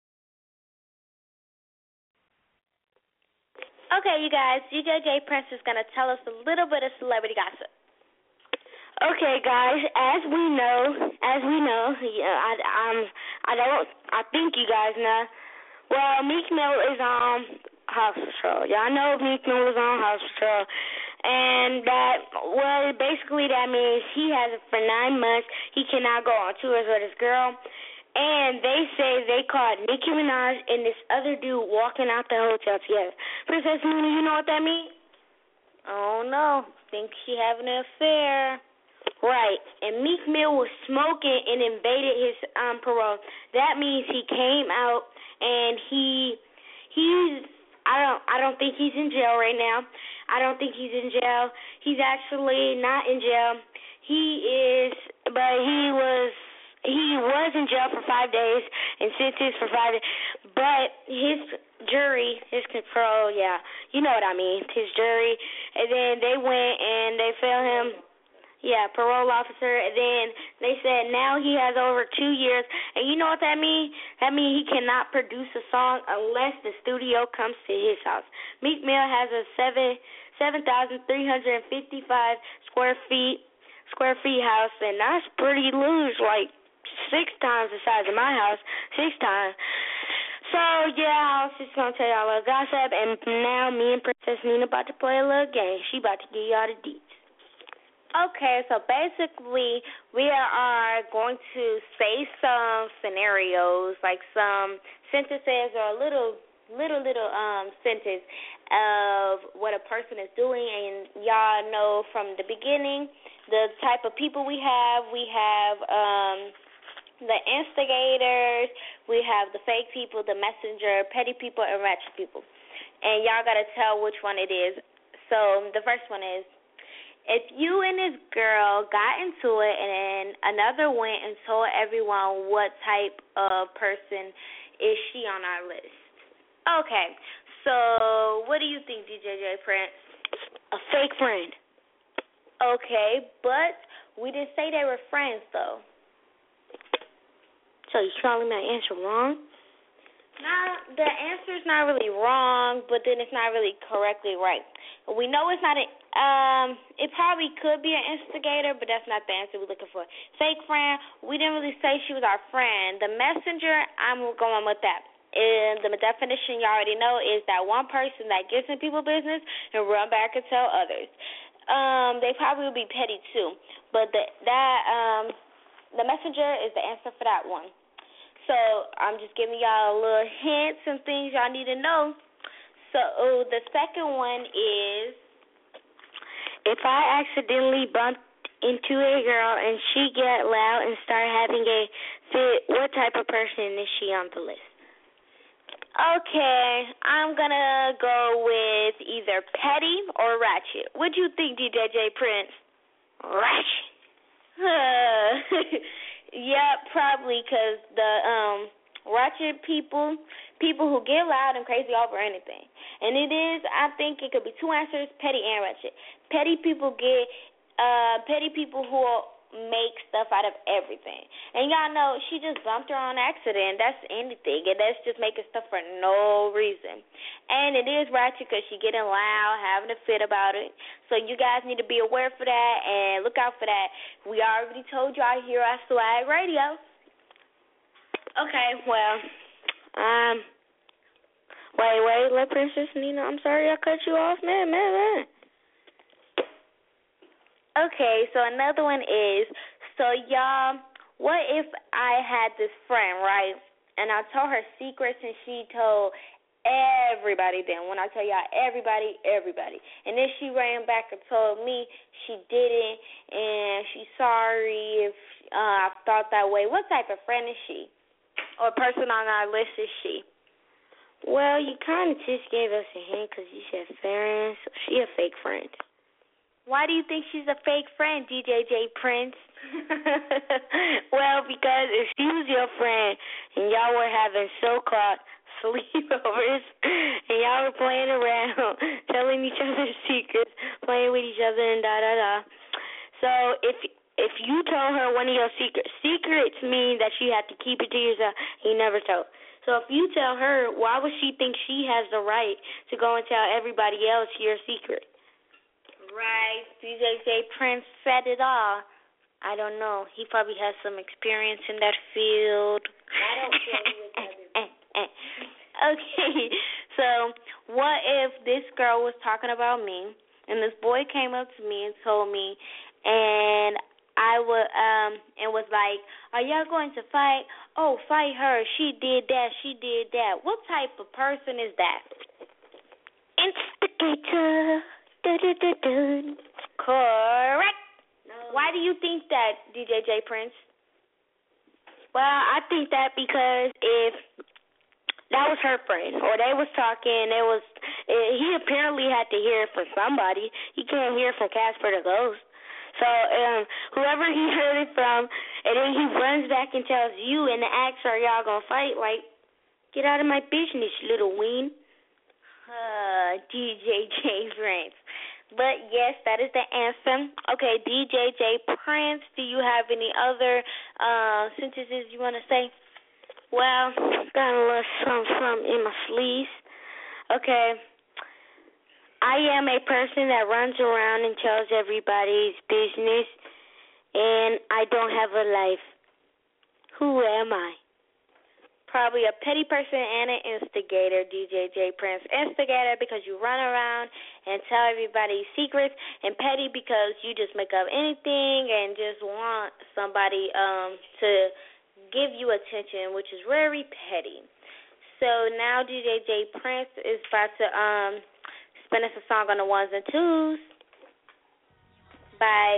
Okay, you guys, D J J Prince is going to tell us a little bit of celebrity gossip. Okay, guys. As we know, as we know, yeah, I, um, I don't, I think you guys know. Well, Meek Mill is on house patrol. Y'all know Meek Mill is on house patrol, and that, well, basically that means he has it for nine months. He cannot go on tours with his girl, and they say they caught Nicki Minaj and this other dude walking out the hotel together. Princess Luna, you know what that means? Oh no, think she having an affair. Right, and Meek Mill was smoking and invaded his um parole. That means he came out and he he's I don't I don't think he's in jail right now. I don't think he's in jail. He's actually not in jail. He is, but he was he was in jail for five days and sentenced for five days. But his jury, his control, yeah, you know what I mean, his jury, and then they went and they found him. Yeah, parole officer, and then they said now he has over two years, and you know what that means? That means he cannot produce a song unless the studio comes to his house. Meek Mill has a seven seven thousand three hundred fifty five square feet square feet house, and that's pretty loose, like six times the size of my house, six times. So yeah, I was just gonna tell y'all a little gossip, and now me and Princess Nina about to play a little game. She about to give y'all the deets. Okay, so basically we are going to say some scenarios, like some sentences or a little, little, little um sentence of what a person is doing, and y'all know from the beginning the type of people we have. We have um the instigators, we have the fake people, the messenger, petty people, and ratchet people, and y'all gotta tell which one it is. So the first one is, if you and this girl got into it and another went and told everyone what type of person is she on our list? Okay, so what do you think, D J J Prince? A fake friend. Okay, but we didn't say they were friends, though. So you calling my answer wrong? Nah, the answer's not really wrong, but then it's not really correctly right. We know it's not a, um, it probably could be an instigator, but that's not the answer we're looking for. Fake friend, we didn't really say she was our friend. The messenger, I'm going with that. And the definition you already know is that one person that gets in people's business and run back and tell others. Um, they probably would be petty too, but the, that um, the messenger is the answer for that one. So I'm just giving y'all a little hints and things y'all need to know. So oh, the second one is, if I accidentally bumped into a girl and she get loud and start having a fit, what type of person is she on the list? Okay, I'm gonna go with either petty or ratchet. What do you think, D J J Prince? Ratchet. Yeah, probably, because the um ratchet people, people who get loud and crazy over anything. And it is, I think it could be two answers, petty and ratchet. Petty people get, uh, petty people who make stuff out of everything. And y'all know she just bumped her on accident. That's anything. And that's just making stuff for no reason. And it is ratchet because she getting loud, having a fit about it. So you guys need to be aware for that and look out for that. We already told y'all here at Swag Radio. Okay, well, um, wait, wait, let Princess Nina, I'm sorry I cut you off, man, man, man. Okay, so another one is, so y'all, what if I had this friend, right, and I told her secrets and she told everybody then, when I tell y'all everybody, everybody, and then she ran back and told me she didn't and she's sorry if uh, I thought that way. What type of friend is she? Or person on our list is she? Well, you kind of just gave us a hint because you said friend, so she a fake friend. Why do you think she's a fake friend, D J J Prince? Well, because if she was your friend and y'all were having so-called sleepovers and y'all were playing around, telling each other secrets, playing with each other and da-da-da. So if if you told her one of your secrets, secrets mean that you have to keep it to yourself and you never told. So if you tell her, why would she think she has the right to go and tell everybody else your secret? Right, D J J Prince said it all. I don't know. He probably has some experience in that field. I don't feel he was Okay, so what if this girl was talking about me, and this boy came up to me and told me, and I would um and was like, "Are y'all going to fight? Oh, fight her. She did that. She did that." What type of person is that? Instigator. Du-du-du-du. Correct. No. Why do you think that, D J J Prince? Well, I think that because if that was her friend, or they was talking, it was it, he apparently had to hear it from somebody. He can't hear from Casper the Ghost. So um, whoever he heard it from, and then he runs back and tells you and asks, "Are y'all gonna fight?" Like, get out of my business, little ween. Uh, D J J Prince. But yes, that is the answer. Okay, D J J Prince, do you have any other uh, sentences you want to say? Well, got a little something, something in my sleeves. Okay. I am a person that runs around and tells everybody's business, and I don't have a life. Who am I? Probably a petty person and an instigator, D J J Prince. Instigator because you run around and tell everybody secrets, and petty because you just make up anything and just want somebody um, to give you attention, which is very petty. So now D J J Prince is about to um, spin us a song on the ones and twos by...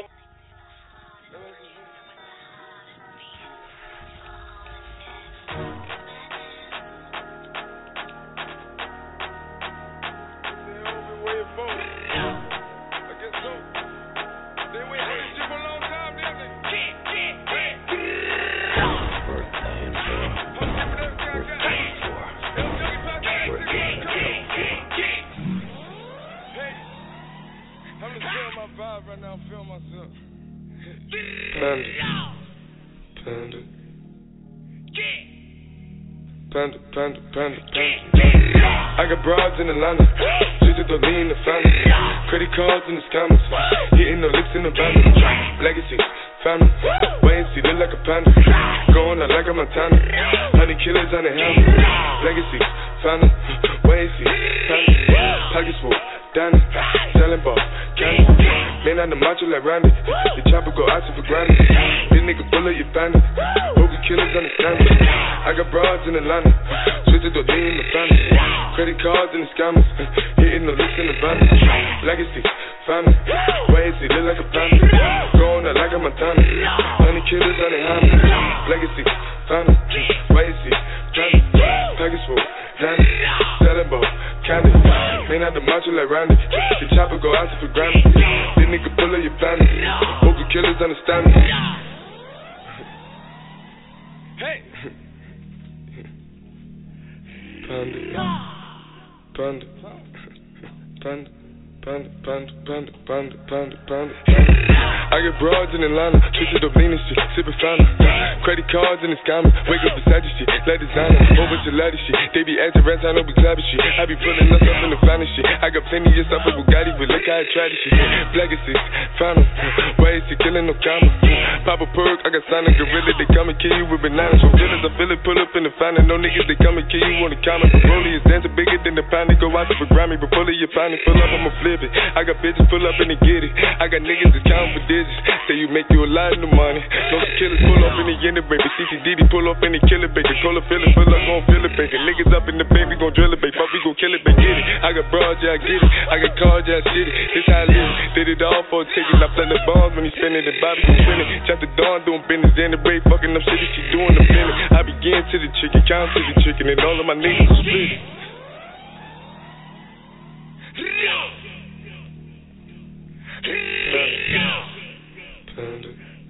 Right now, I feel myself. Panda. Panda. Panda, panda, panda, panda. I got broads in Atlanta. Just to lean the family. Credit cards in the scammers. Hitting no licks in the van. Legacy, family. Wait and see, look like a panda. Going out like a Montana. Honey killers on the helmet. Legacy, found it. Wait, see, found it. Pockets full, down it. Selling ball, candy. Man on the macho like Randy. The chopper go out to for granted. This nigga bullet, you found it. Boogie killers understand it. I got broads in Atlanta. Switch to the lean in the family. Credit cards and the scammers. Hitting the list in the van. Legacy, family. Wait, see, look like a family. Going out like a Montana. Honey killers on the hammer. Legacy, family. Wait, see, family. Package full, Danny. Selling ball, candy. Man out the macho like Randy. The chopper go out to for granted. This nigga pull up your family. Boogie killers understand me. Hey. Panda, panda, panda, panda, panda, panda, panda, panda, panda. I get broads in Atlanta, switch it up lean and shit, sippin' fountain. Credit cards in the scammers, wake up beside your shit, let designer, over to ladder shit. They be acting rats, I know we clapping shit. I be pulling us up in the finest shit. I got plenty of stuff with Bugatti, but look how I try this shit. Black is six, fountain, ways to killing no comma. Pop a perk, I got signed a gorilla, they come and kill you with bananas. For feelings, I feel it, pull up in the fountain. No niggas, they come and kill you on the counter. The rollie is dancing bigger than the pound. They go out to for Grammy, but pull it, you find it, pull up, I'ma flip it. I got bitches pull up and they get it. I got niggas that's counting for digits. Say you make you a lot of money. No killers pull up in the end of baby. C C D D pull up in the killer baby. Cola fill it, fill up, gon' fill it baby. Niggas up in the baby, gon' drill it baby. Fuck, we gon' kill it baby. Get it. I got broads, yeah, I get it. I got cars, yeah, I shit it. This how I live. Did it all for a ticket. I play the bombs when he spinning the Bobby gon' spin it. Chop the dawn doing business in the break. Fucking up shit that she doing the feeling. I begin to the chicken, count to the chicken, and all of my niggas are split. Panda.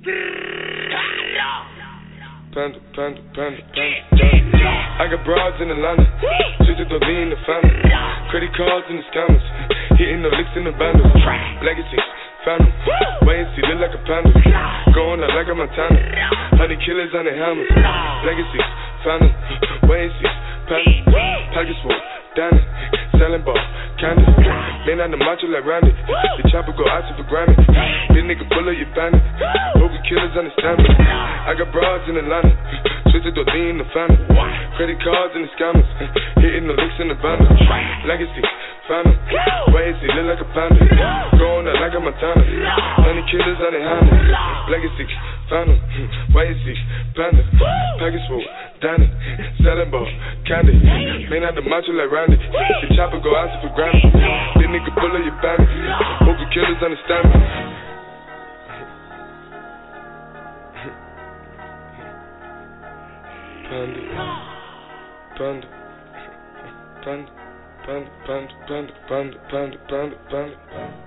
Panda, panda, panda, panda. I got broads in Atlanta. Switch it to lean the family. Credit cards in the scammers. Hitting the licks in the vandals. Legacy, family. Wait and see, look like a panda. Going out like a Montana. Honey killers on the hammers. Legacy, family. Wait and see, panda. Package full, Danny. Selling ball, candy. Man on the macho like Randy. The chopper go out to for granted. This nigga pull up your bandit. Boogie killers understand me. I got broads in Atlanta. Switch it to lean the family. Credit cards and the scammers. Hitting the licks in the bundle. Legacy, family. Wait and see, look like a panda. Going out like a Montana. Honey killers on the hammer. Legacy, family. Wait and see, panda. Package full, Danny. Selling ball, candy. Man out the macho like Randy. The chopper go out to for granted. This nigga pull up your bandit. Boogie killers understand me. Panda, panda, panda, panda, panda, panda, panda, panda, panda, panda, panda.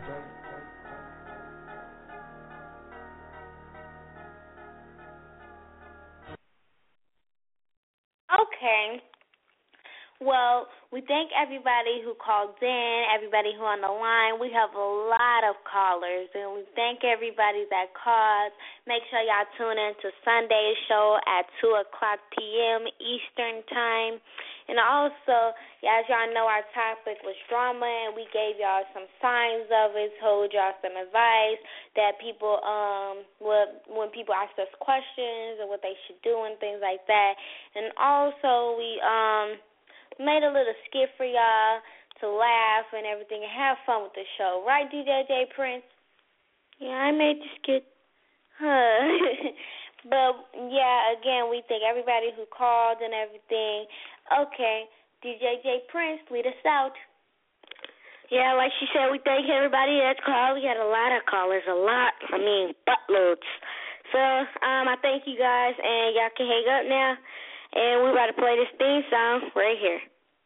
Okay. Well, we thank everybody who called in, everybody who on the line. We have a lot of callers, and we thank everybody that called. Make sure y'all tune in to Sunday's show at two o'clock p.m. Eastern Time. And also, as y'all know, our topic was drama, and we gave y'all some signs of it, told y'all some advice that people, um, when people ask us questions and what they should do and things like that. And also, we, um... made a little skit for y'all to laugh and everything and have fun with the show. Right, D J J Prince? Yeah, I made the skit. Huh. But, yeah, again, we thank everybody who called and everything. Okay, D J J Prince, lead us out. Yeah, like she said, we thank everybody that's called. We had a lot of callers, a lot. I mean, buttloads. So, um, I thank you guys, and y'all can hang up now. And we're about to play this theme song right here.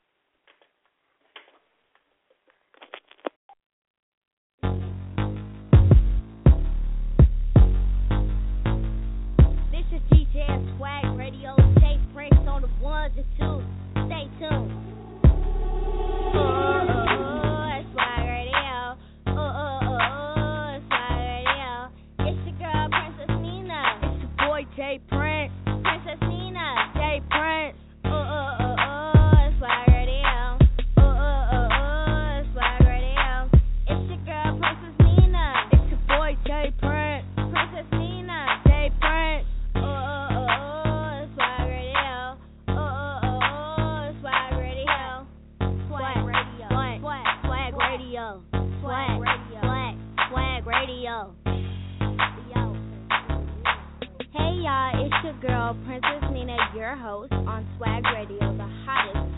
This is D J Swag Radio. Stay fresh on the ones and twos. Stay tuned. Oh, oh, oh, it's Swag Radio. Oh, oh, oh, oh, it's Swag Radio. It's your girl, Princess Nina. It's your boy, J Prince. Princess Nina. J Prince, oh, oh, oh, oh, it's Swag Radio. Oh, oh, oh, oh, it's Swag Radio. It's your girl, Princess Nina. It's your boy, J Prince. Princess Nina, J Prince. Oh, oh, oh, oh, it's Swag Radio. Oh, oh, oh, oh, it's Swag Yo. Yo. Hey y'all, it's your girl, Princess Nina, your host on Swag Radio, the hottest